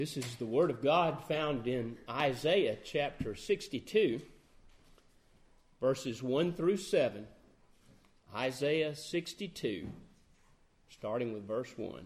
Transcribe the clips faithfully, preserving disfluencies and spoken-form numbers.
This is the Word of God found in Isaiah chapter sixty-two, verses one through seven. Isaiah sixty-two, starting with verse one.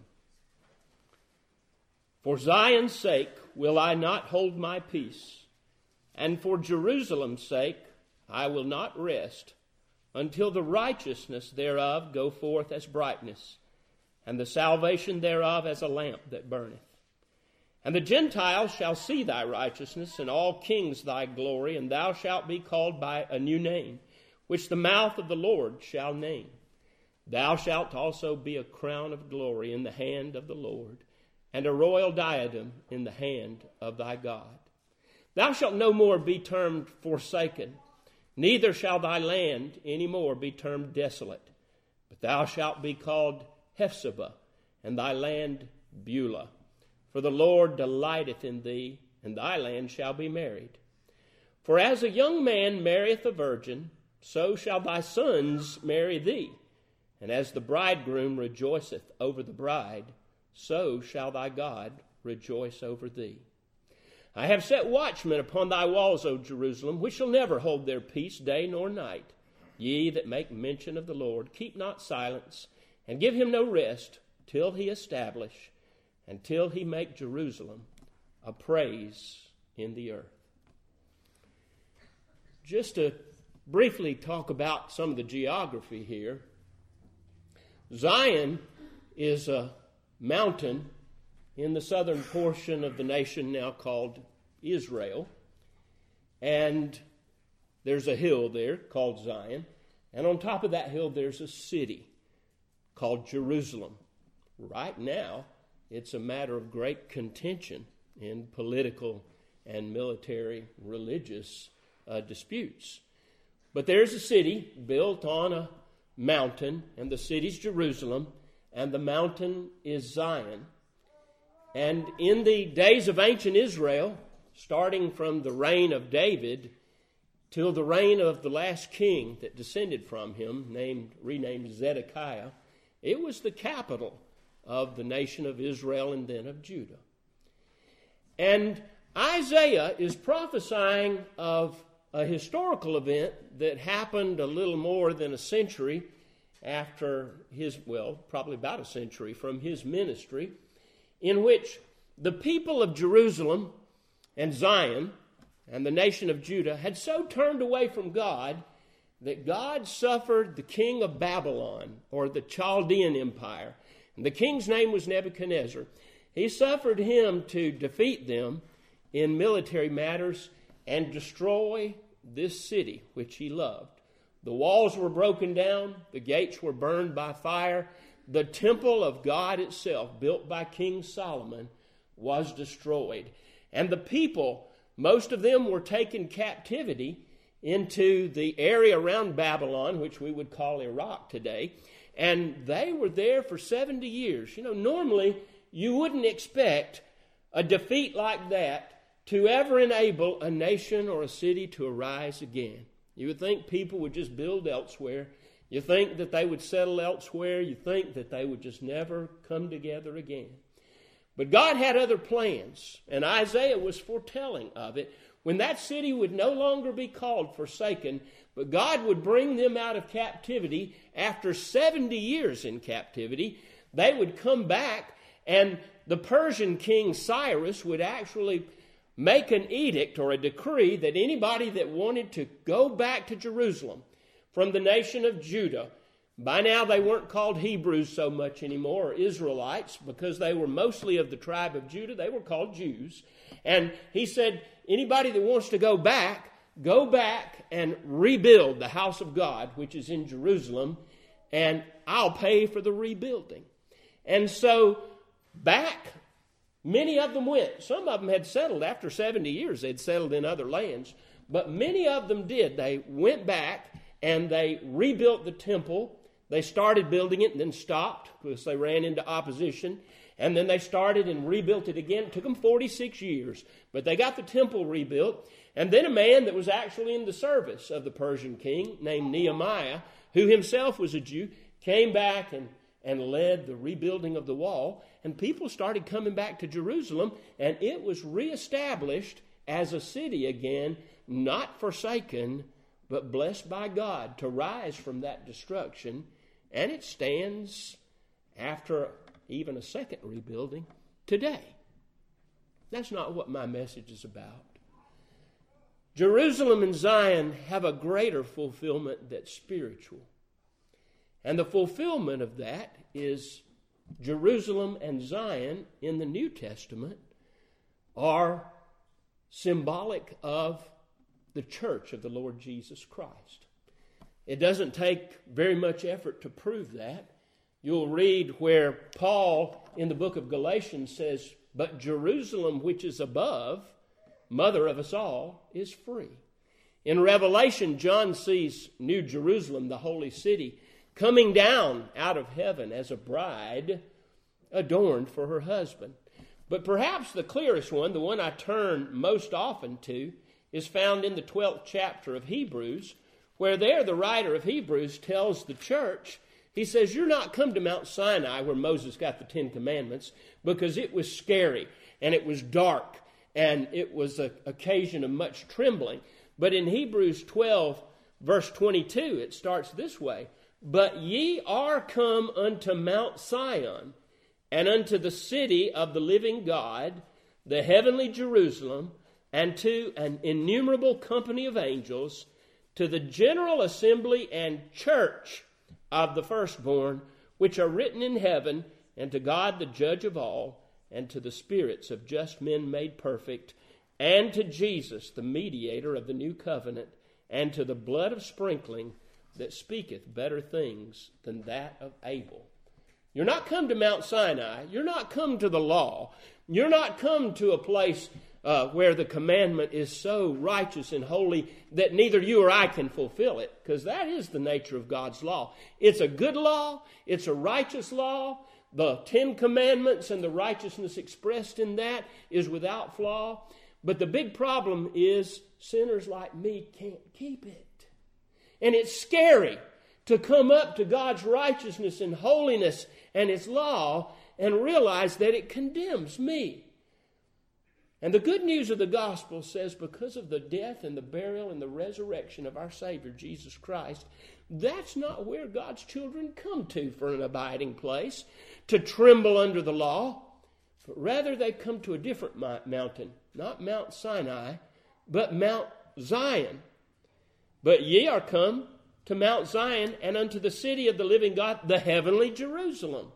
For Zion's sake will I not hold my peace, and for Jerusalem's sake I will not rest, until the righteousness thereof go forth as brightness, and the salvation thereof as a lamp that burneth. And the Gentiles shall see thy righteousness, and all kings thy glory, and thou shalt be called by a new name, which the mouth of the Lord shall name. Thou shalt also be a crown of glory in the hand of the Lord, and a royal diadem in the hand of thy God. Thou shalt no more be termed forsaken, neither shall thy land any more be termed desolate, but thou shalt be called Hephzibah, and thy land Beulah. For the Lord delighteth in thee, and thy land shall be married. For as a young man marrieth a virgin, so shall thy sons marry thee. And as the bridegroom rejoiceth over the bride, so shall thy God rejoice over thee. I have set watchmen upon thy walls, O Jerusalem, which shall never hold their peace day nor night. Ye that make mention of the Lord, keep not silence, and give him no rest, till he establish, until he make Jerusalem a praise in the earth. Just to briefly talk about some of the geography here, Zion is a mountain in the southern portion of the nation now called Israel. And there's a hill there called Zion. And on top of that hill there's a city called Jerusalem. Right now, it's a matter of great contention in political and military religious uh, disputes. But there's a city built on a mountain, and the city's Jerusalem, and the mountain is Zion. And in the days of ancient Israel, starting from the reign of David till the reign of the last king that descended from him, named renamed Zedekiah, it was the capital of the nation of Israel and then of Judah. And Isaiah is prophesying of a historical event that happened a little more than a century after his, well, probably about a century from his ministry, in which the people of Jerusalem and Zion and the nation of Judah had so turned away from God that God suffered the king of Babylon, or the Chaldean Empire. And the king's name was Nebuchadnezzar. He suffered him to defeat them in military matters and destroy this city which he loved. The walls were broken down. The gates were burned by fire. The temple of God itself, built by King Solomon, was destroyed. And the people, most of them were taken captivity into the area around Babylon, which we would call Iraq today. And they were there for seventy years. You know, normally you wouldn't expect a defeat like that to ever enable a nation or a city to arise again. You would think people would just build elsewhere. You think that they would settle elsewhere. You think that they would just never come together again. But God had other plans, and Isaiah was foretelling of it, when that city would no longer be called forsaken, but God would bring them out of captivity. After seventy years in captivity, they would come back, and the Persian king Cyrus would actually make an edict or a decree that anybody that wanted to go back to Jerusalem from the nation of Judah, by now they weren't called Hebrews so much anymore, or Israelites, because they were mostly of the tribe of Judah. They were called Jews. And he said, anybody that wants to go back, go back and rebuild the house of God, which is in Jerusalem, and I'll pay for the rebuilding. And so back, many of them went. Some of them had settled after seventy years. They'd settled in other lands. But many of them did. They went back and they rebuilt the temple. They started building it and then stopped because they ran into opposition. And then they started and rebuilt it again. It took them forty-six years. But they got the temple rebuilt. And then a man that was actually in the service of the Persian king named Nehemiah, who himself was a Jew, came back and, and led the rebuilding of the wall. And people started coming back to Jerusalem, and it was reestablished as a city again, not forsaken, but blessed by God to rise from that destruction. And it stands after even a second rebuilding today. That's not what my message is about. Jerusalem and Zion have a greater fulfillment that's spiritual. And the fulfillment of that is Jerusalem and Zion in the New Testament are symbolic of the church of the Lord Jesus Christ. It doesn't take very much effort to prove that. You'll read where Paul in the book of Galatians says, "But Jerusalem which is above, mother of us all, is free." In Revelation, John sees New Jerusalem, the holy city, coming down out of heaven as a bride adorned for her husband. But perhaps the clearest one, the one I turn most often to, is found in the twelfth chapter of Hebrews, where there the writer of Hebrews tells the church, he says, "You're not come to Mount Sinai where Moses got the Ten Commandments, because it was scary and it was dark and it was an occasion of much trembling." But in Hebrews twelve, verse twenty-two, it starts this way, "But ye are come unto Mount Sion, and unto the city of the living God, the heavenly Jerusalem, and to an innumerable company of angels, to the general assembly and church of the firstborn, which are written in heaven, and to God the judge of all, and to the spirits of just men made perfect, and to Jesus, the mediator of the new covenant, and to the blood of sprinkling that speaketh better things than that of Abel." You're not come to Mount Sinai. You're not come to the law. You're not come to a place uh, where the commandment is so righteous and holy that neither you or I can fulfill it, because that is the nature of God's law. It's a good law. It's a righteous law. The Ten Commandments and the righteousness expressed in that is without flaw. But the big problem is sinners like me can't keep it. And it's scary to come up to God's righteousness and holiness and His law and realize that it condemns me. And the good news of the gospel says, because of the death and the burial and the resurrection of our Savior, Jesus Christ, that's not where God's children come to for an abiding place, to tremble under the law, but rather they come to a different mountain, not Mount Sinai, but Mount Zion. "But ye are come to Mount Zion, and unto the city of the living God, the heavenly Jerusalem."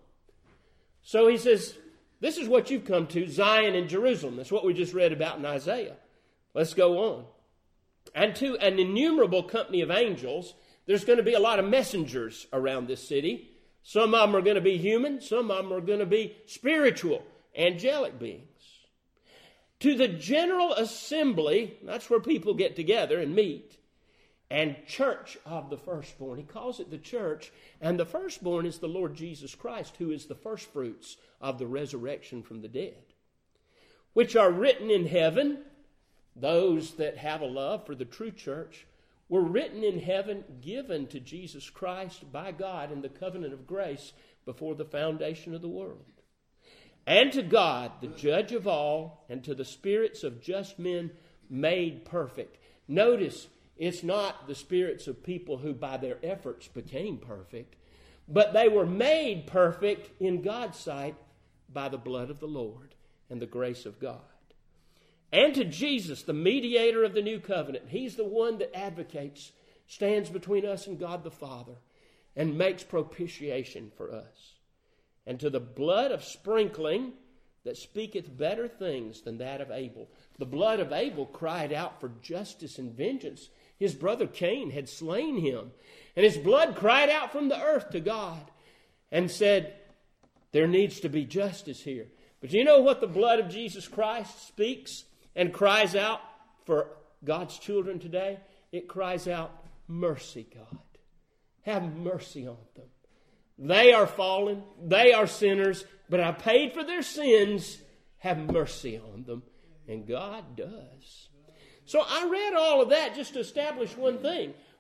So he says, this is what you've come to, Zion and Jerusalem. That's what we just read about in Isaiah. Let's go on. "And to an innumerable company of angels." There's going to be a lot of messengers around this city. Some of them are going to be human. Some of them are going to be spiritual, angelic beings. "To the general assembly," that's where people get together and meet, "and church of the firstborn." He calls it the church. And the firstborn is the Lord Jesus Christ, who is the firstfruits of the resurrection from the dead. "Which are written in heaven." Those that have a love for the true church were written in heaven, given to Jesus Christ by God in the covenant of grace before the foundation of the world. "And to God, the judge of all, and to the spirits of just men made perfect." Notice, it's not the spirits of people who by their efforts became perfect, but they were made perfect in God's sight by the blood of the Lord and the grace of God. "And to Jesus, the mediator of the new covenant." He's the one that advocates, stands between us and God the Father, and makes propitiation for us. "And to the blood of sprinkling that speaketh better things than that of Abel." The blood of Abel cried out for justice and vengeance. His brother Cain had slain him, and his blood cried out from the earth to God and said, there needs to be justice here. But you know what the blood of Jesus Christ speaks and cries out for God's children today? It cries out, "Mercy, God. Have mercy on them. They are fallen. They are sinners. But I paid for their sins. Have mercy on them." And God does. So I read all of that just to establish one thing.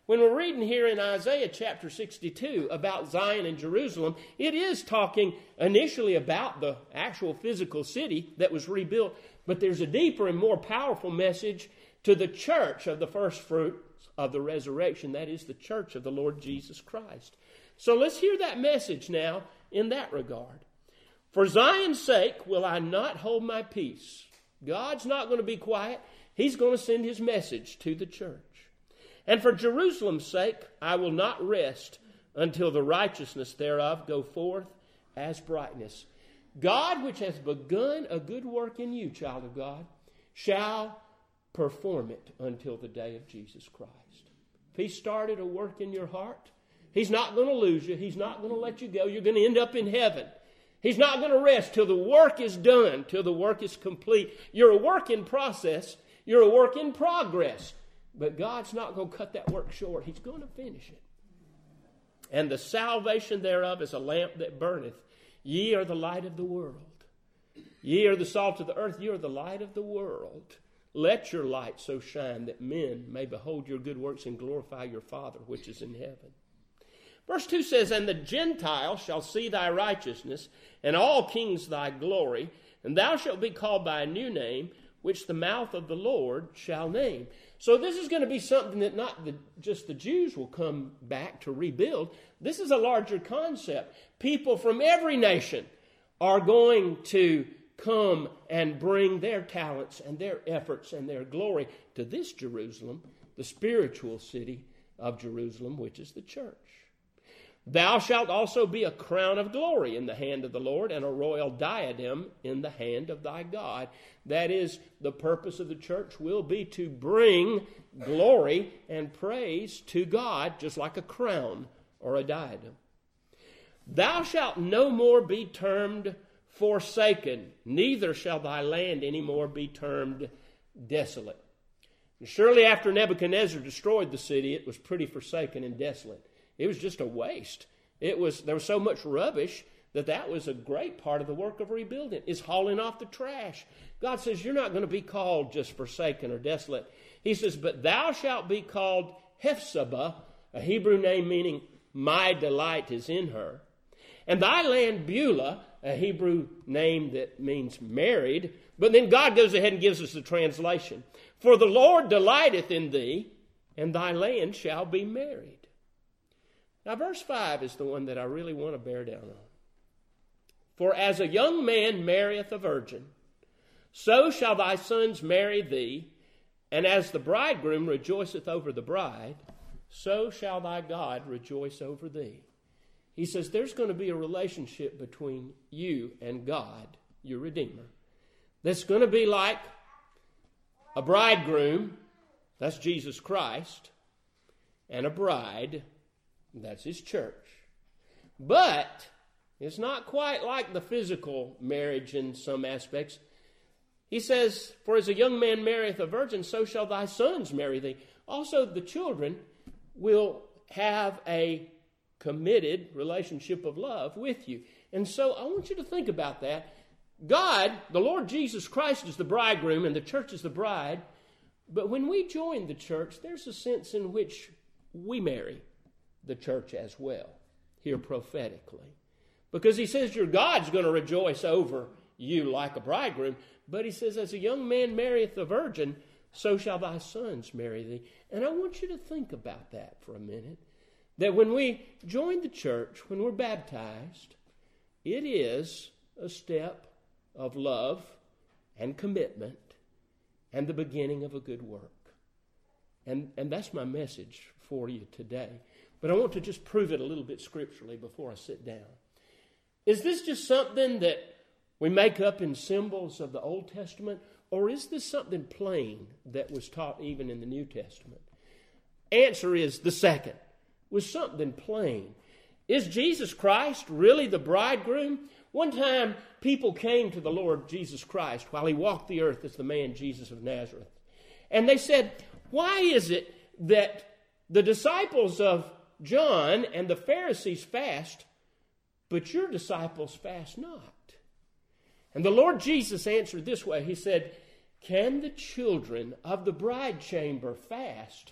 When we're reading here in Isaiah chapter sixty-two about Zion and Jerusalem, it is talking initially about the actual physical city that was rebuilt, but there's a deeper and more powerful message to the church of the first fruits of the resurrection. That is the church of the Lord Jesus Christ. So let's hear that message now in that regard. For Zion's sake will I not hold my peace. God's not going to be quiet. He's going to send his message to the church. And for Jerusalem's sake, I will not rest until the righteousness thereof go forth as brightness. God, which has begun a good work in you, child of God, shall perform it until the day of Jesus Christ. If he started a work in your heart, he's not going to lose you. He's not going to let you go. You're going to end up in heaven. He's not going to rest till the work is done, till the work is complete. You're a work in process. You're a work in progress. But God's not going to cut that work short. He's going to finish it. And the salvation thereof is a lamp that burneth. Ye are the light of the world. Ye are the salt of the earth. Ye are the light of the world. Let your light so shine that men may behold your good works and glorify your Father which is in heaven. Verse two says, And the Gentiles shall see thy righteousness, and all kings thy glory, and thou shalt be called by a new name, which the mouth of the Lord shall name. So this is going to be something that not the, just the Jews will come back to rebuild. This is a larger concept. People from every nation are going to come and bring their talents and their efforts and their glory to this Jerusalem, the spiritual city of Jerusalem, which is the church. Thou shalt also be a crown of glory in the hand of the Lord, and a royal diadem in the hand of thy God. That is, the purpose of the church will be to bring glory and praise to God, just like a crown or a diadem. Thou shalt no more be termed forsaken, neither shall thy land any more be termed desolate. And surely after Nebuchadnezzar destroyed the city, it was pretty forsaken and desolate. It was just a waste. It was there was so much rubbish that that was a great part of the work of rebuilding, is hauling off the trash. God says, you're not going to be called just forsaken or desolate. He says, but thou shalt be called Hephzibah, a Hebrew name meaning my delight is in her. And thy land Beulah, a Hebrew name that means married. But then God goes ahead and gives us the translation. For the Lord delighteth in thee, and thy land shall be married. Now, verse five is the one that I really want to bear down on. For as a young man marrieth a virgin, so shall thy sons marry thee, and as the bridegroom rejoiceth over the bride, so shall thy God rejoice over thee. He says there's going to be a relationship between you and God, your Redeemer, that's going to be like a bridegroom, that's Jesus Christ, and a bride, that's his church. But it's not quite like the physical marriage in some aspects. He says, for as a young man marrieth a virgin, so shall thy sons marry thee. Also, the children will have a committed relationship of love with you. And so I want you to think about that. God, the Lord Jesus Christ, is the bridegroom and the church is the bride. But when we join the church, there's a sense in which we marry the church as well, here prophetically. Because he says your God's going to rejoice over you like a bridegroom. But he says, as a young man marrieth a virgin, so shall thy sons marry thee. And I want you to think about that for a minute. That when we join the church, when we're baptized, it is a step of love and commitment and the beginning of a good work. And, and that's my message for you today. But I want to just prove it a little bit scripturally before I sit down. Is this just something that we make up in symbols of the Old Testament? Or is this something plain that was taught even in the New Testament? Answer is the second. Was something plain. Is Jesus Christ really the bridegroom? One time, people came to the Lord Jesus Christ while he walked the earth as the man Jesus of Nazareth. And they said, why is it that the disciples of John and the Pharisees fast, but your disciples fast not? And the Lord Jesus answered this way. He said, can the children of the bride chamber fast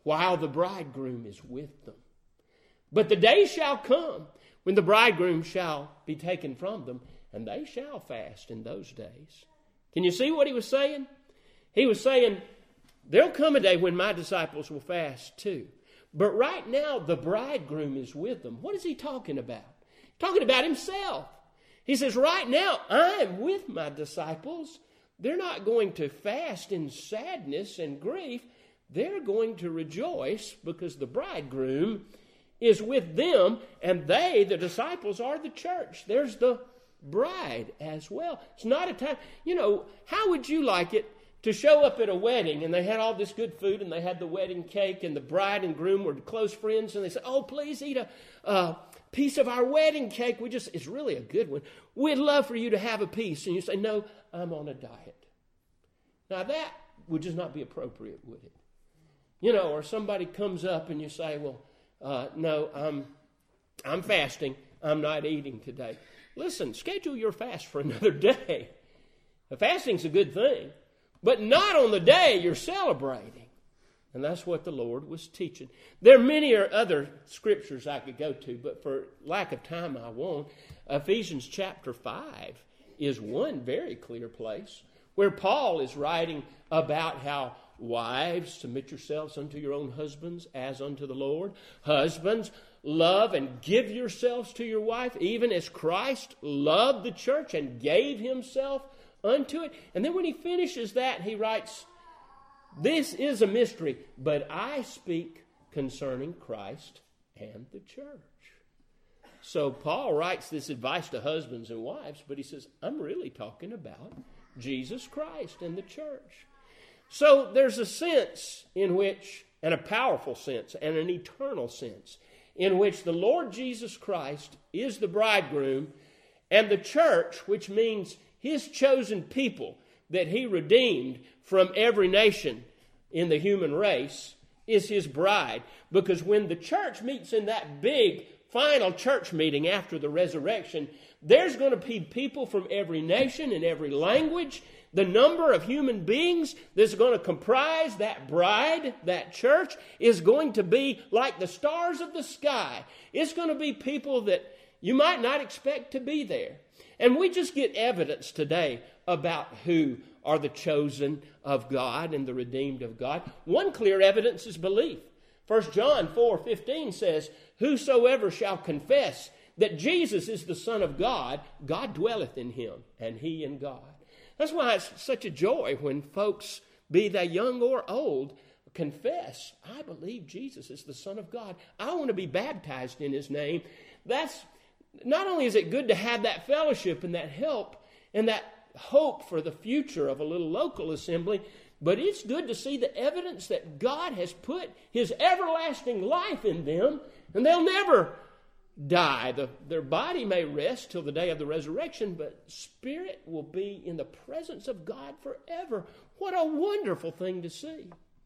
while the bridegroom is with them. But the day shall come when the bridegroom shall be taken from them, and they shall fast in those days. Can you see what he was saying? He was saying, there'll come a day when my disciples will fast too. But right now, the bridegroom is with them. What is he talking about? He's talking about himself. He says, right now, I'm with my disciples. They're not going to fast in sadness and grief. They're going to rejoice because the bridegroom is with them, and they, the disciples, are the church. There's the bride as well. It's not a time, you know, how would you like it to show up at a wedding and they had all this good food and they had the wedding cake and the bride and groom were close friends and they said, oh, please eat a uh, piece of our wedding cake. We just, it's really a good one. We'd love for you to have a piece. And you say, no, I'm on a diet. Now that would just not be appropriate, would it? You know, or somebody comes up and you say, well, uh, no, I'm, I'm fasting. I'm not eating today. Listen, schedule your fast for another day. The fasting's a good thing, but not on the day you're celebrating. And that's what the Lord was teaching. There are many other scriptures I could go to, but for lack of time I won't. Ephesians chapter five is one very clear place where Paul is writing about how wives, submit yourselves unto your own husbands as unto the Lord. Husbands, love and give yourselves to your wife, even as Christ loved the church and gave himself unto it. And then when he finishes that, he writes, this is a mystery, but I speak concerning Christ and the church. So Paul writes this advice to husbands and wives, but he says, I'm really talking about Jesus Christ and the church. So there's a sense in which, and a powerful sense, and an eternal sense, in which the Lord Jesus Christ is the bridegroom, and the church, which means his chosen people that he redeemed from every nation in the human race, is his bride. Because when the church meets in that big final church meeting after the resurrection, there's going to be people from every nation and every language. The number of human beings that's going to comprise that bride, that church, is going to be like the stars of the sky. It's going to be people that you might not expect to be there. And we just get evidence today about who are the chosen of God and the redeemed of God. One clear evidence is belief. First John four fifteen says, whosoever shall confess that Jesus is the Son of God, God dwelleth in him, and he in God. That's why it's such a joy when folks, be they young or old, confess, I believe Jesus is the Son of God. I want to be baptized in his name. That's not only is it good to have that fellowship and that help and that hope for the future of a little local assembly, but it's good to see the evidence that God has put his everlasting life in them, and they'll never die. The, their body may rest till the day of the resurrection, but spirit will be in the presence of God forever. What a wonderful thing to see.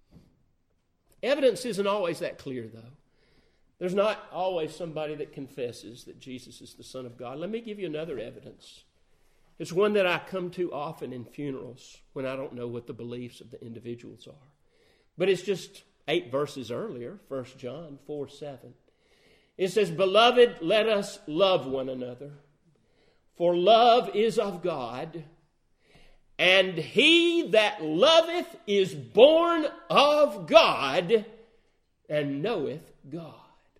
Evidence isn't always that clear, though. There's not always somebody that confesses that Jesus is the Son of God. Let me give you another evidence. It's one that I come to often in funerals when I don't know what the beliefs of the individuals are. But it's just eight verses earlier, First John four seven. It says, beloved, let us love one another, for love is of God, and he that loveth is born of God and knoweth God.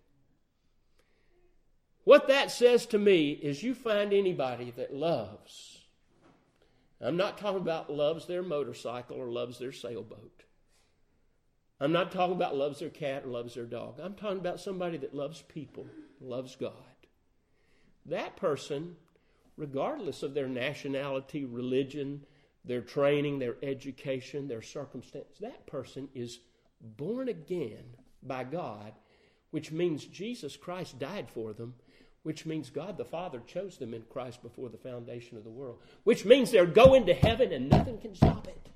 What that says to me is you find anybody that loves. I'm not talking about loves their motorcycle or loves their sailboat. I'm not talking about loves their cat or loves their dog. I'm talking about somebody that loves people, loves God. That person, regardless of their nationality, religion, their training, their education, their circumstance, that person is born again by God, which means Jesus Christ died for them, which means God the Father chose them in Christ before the foundation of the world, which means they're going to heaven and nothing can stop it.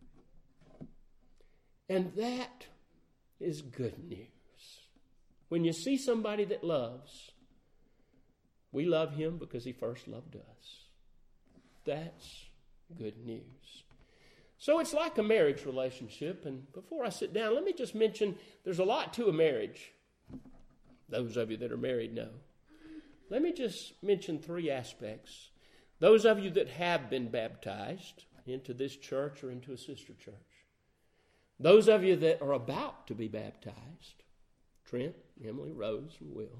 And that is good news. When you see somebody that loves, we love him because he first loved us. That's good news. So it's like a marriage relationship. And before I sit down, let me just mention there's a lot to a marriage. Those of you that are married know. Let me just mention three aspects. Those of you that have been baptized into this church or into a sister church. Those of you that are about to be baptized. Trent, Emily, Rose, and Will.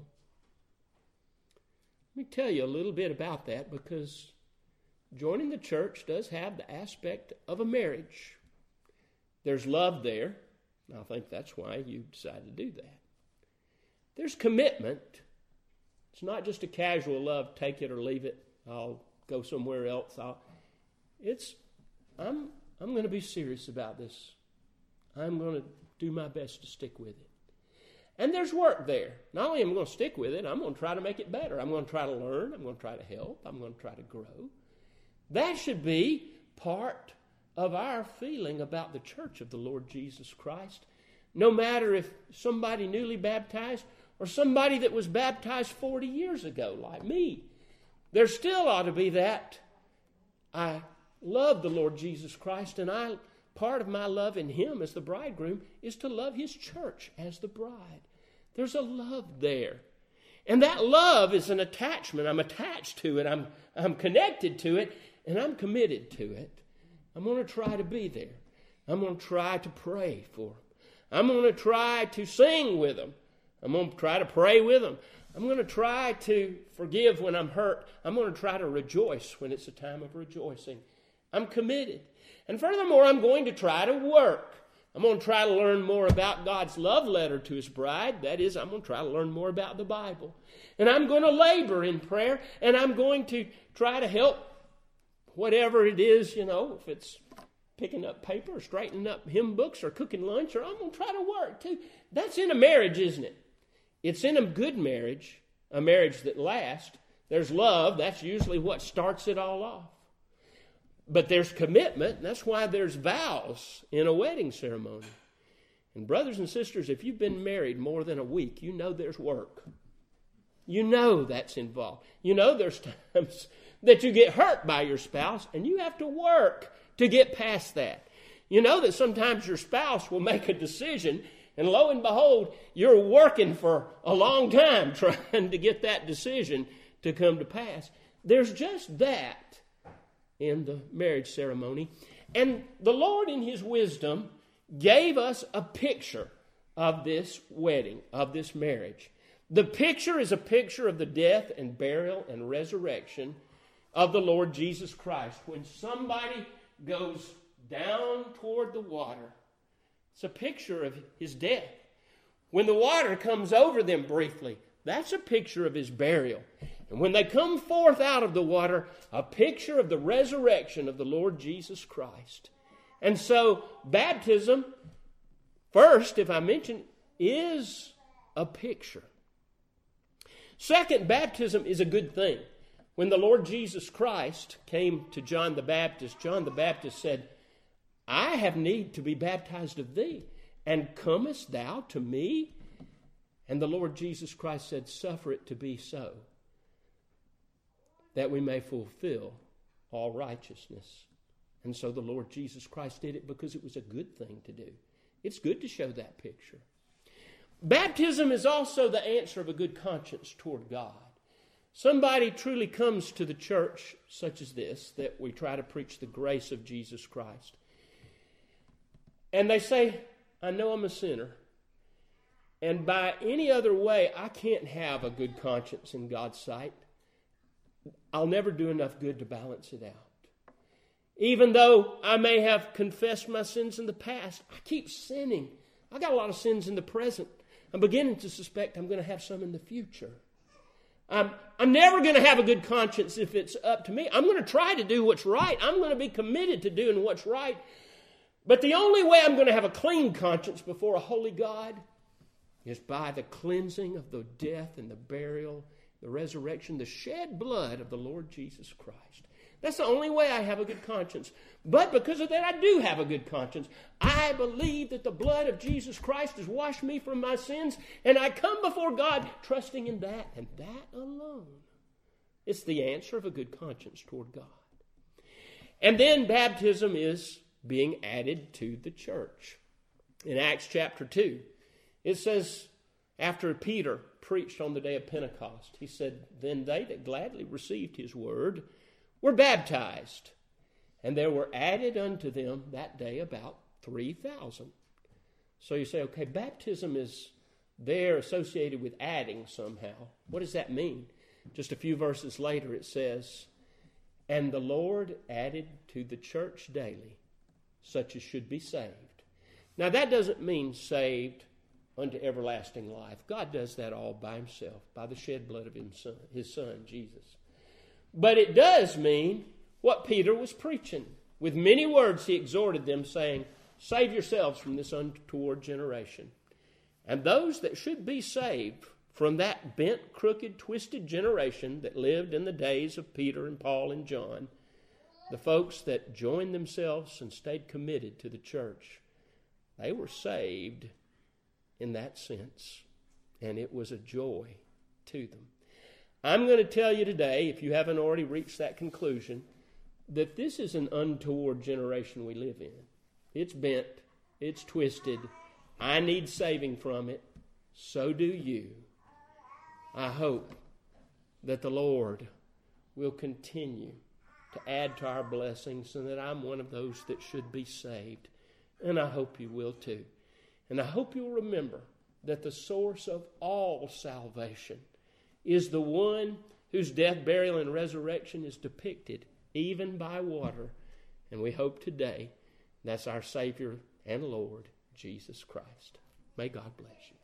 Let me tell you a little bit about that, because joining the church does have the aspect of a marriage. There's love there. I think that's why you decided to do that. There's commitment. It's not just a casual love, take it or leave it. I'll go somewhere else. I'll, it's, I'm, I'm going to be serious about this. I'm going to do my best to stick with it. And there's work there. Not only am I going to stick with it, I'm going to try to make it better. I'm going to try to learn. I'm going to try to help. I'm going to try to grow. That should be part of our feeling about the church of the Lord Jesus Christ. No matter if somebody newly baptized or somebody that was baptized forty years ago like me. There still ought to be that. I love the Lord Jesus Christ, and I part of my love in Him as the bridegroom is to love His church as the bride. There's a love there. And that love is an attachment. I'm attached to it. I'm, I'm connected to it, and I'm committed to it. I'm going to try to be there. I'm going to try to pray for them. I'm going to try to sing with them. I'm going to try to pray with them. I'm going to try to forgive when I'm hurt. I'm going to try to rejoice when it's a time of rejoicing. I'm committed. And furthermore, I'm going to try to work. I'm going to try to learn more about God's love letter to His bride. That is, I'm going to try to learn more about the Bible. And I'm going to labor in prayer, and I'm going to try to help whatever it is, you know, if it's picking up paper or straightening up hymn books or cooking lunch, or I'm going to try to work too. That's in a marriage, isn't it? It's in a good marriage, a marriage that lasts. There's love. That's usually what starts it all off. But there's commitment. And that's why there's vows in a wedding ceremony. And brothers and sisters, if you've been married more than a week, you know there's work. You know that's involved. You know there's times that you get hurt by your spouse, and you have to work to get past that. You know that sometimes your spouse will make a decision, and lo and behold, you're working for a long time trying to get that decision to come to pass. There's just that in the marriage ceremony. And the Lord in His wisdom gave us a picture of this wedding, of this marriage. The picture is a picture of the death and burial and resurrection of the Lord Jesus Christ. When somebody goes down toward the water, it's a picture of His death. When the water comes over them briefly, that's a picture of His burial. And when they come forth out of the water, a picture of the resurrection of the Lord Jesus Christ. And so baptism, first, if I mention, is a picture. Second, baptism is a good thing. When the Lord Jesus Christ came to John the Baptist, John the Baptist said, I have need to be baptized of thee, and comest thou to me? And the Lord Jesus Christ said, suffer it to be so, that we may fulfill all righteousness. And so the Lord Jesus Christ did it because it was a good thing to do. It's good to show that picture. Baptism is also the answer of a good conscience toward God. Somebody truly comes to the church such as this, that we try to preach the grace of Jesus Christ. And they say, I know I'm a sinner. And by any other way, I can't have a good conscience in God's sight. I'll never do enough good to balance it out. Even though I may have confessed my sins in the past, I keep sinning. I got a lot of sins in the present. I'm beginning to suspect I'm going to have some in the future. I'm, I'm never going to have a good conscience if it's up to me. I'm going to try to do what's right. I'm going to be committed to doing what's right. But the only way I'm going to have a clean conscience before a holy God is by the cleansing of the death and the burial, the resurrection, the shed blood of the Lord Jesus Christ. That's the only way I have a good conscience. But because of that, I do have a good conscience. I believe that the blood of Jesus Christ has washed me from my sins, and I come before God trusting in that and that alone. It's the answer of a good conscience toward God. And then baptism is being added to the church. In Acts chapter two, it says, after Peter preached on the day of Pentecost, he said, then they that gladly received his word were baptized, and there were added unto them that day about three thousand. So you say, okay, baptism is there associated with adding somehow. What does that mean? Just a few verses later it says, and the Lord added to the church daily such as should be saved. Now that doesn't mean saved unto everlasting life. God does that all by himself, by the shed blood of his son, his son, Jesus. But it does mean what Peter was preaching. With many words he exhorted them, saying, save yourselves from this untoward generation. And those that should be saved from that bent, crooked, twisted generation that lived in the days of Peter and Paul and John, the folks that joined themselves and stayed committed to the church, they were saved in that sense, and it was a joy to them. I'm going to tell you today, if you haven't already reached that conclusion, that this is an untoward generation we live in. It's bent, it's twisted. I need saving from it. So do you. I hope that the Lord will continue to add to our blessings and that I'm one of those that should be saved. And I hope you will too. And I hope you'll remember that the source of all salvation is the one whose death, burial, and resurrection is depicted even by water. And we hope today that's our Savior and Lord, Jesus Christ. May God bless you.